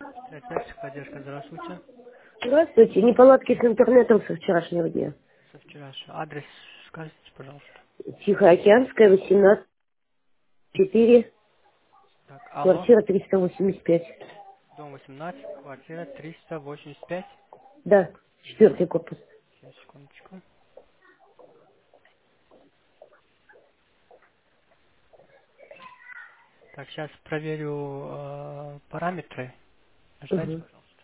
Опять поддержка, здравствуйте. Здравствуйте. Неполадки с интернетом со вчерашнего дня. Со вчерашнего. Адрес скажите, пожалуйста. Тихоокеанская, 18-4, Так, алло. квартира 385. Дом 18, квартира 385. Да, четвертый корпус. Сейчас, секундочку. Так, сейчас проверю параметры. Ожидайте, Угу. пожалуйста.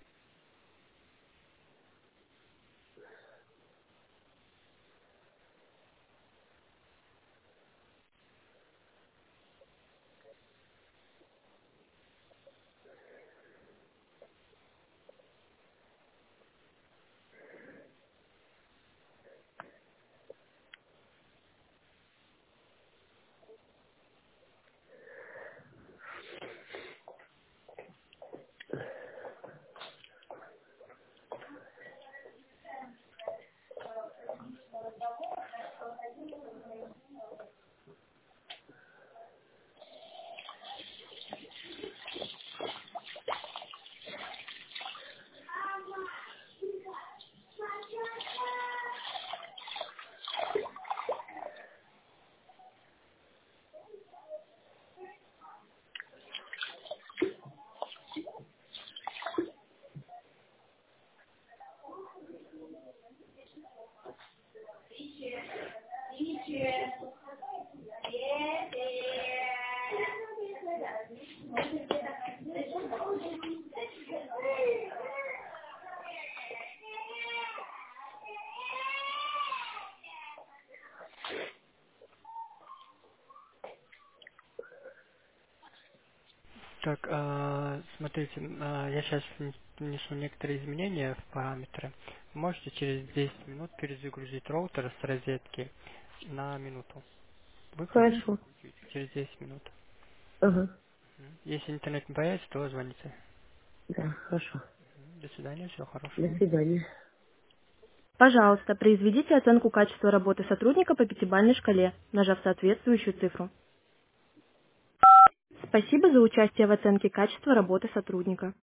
Так, смотрите, я сейчас внесу некоторые изменения в параметры. Можете через 10 минут перезагрузить роутер с розетки на минуту. Выключить и Хорошо. включить через 10 минут. Ага. Если интернет не появится, то звоните. Да, хорошо. До свидания, всего До хорошего. свидания. Пожалуйста, произведите оценку качества работы сотрудника по пятибалльной шкале, нажав соответствующую цифру. Спасибо за участие в оценке качества работы сотрудника.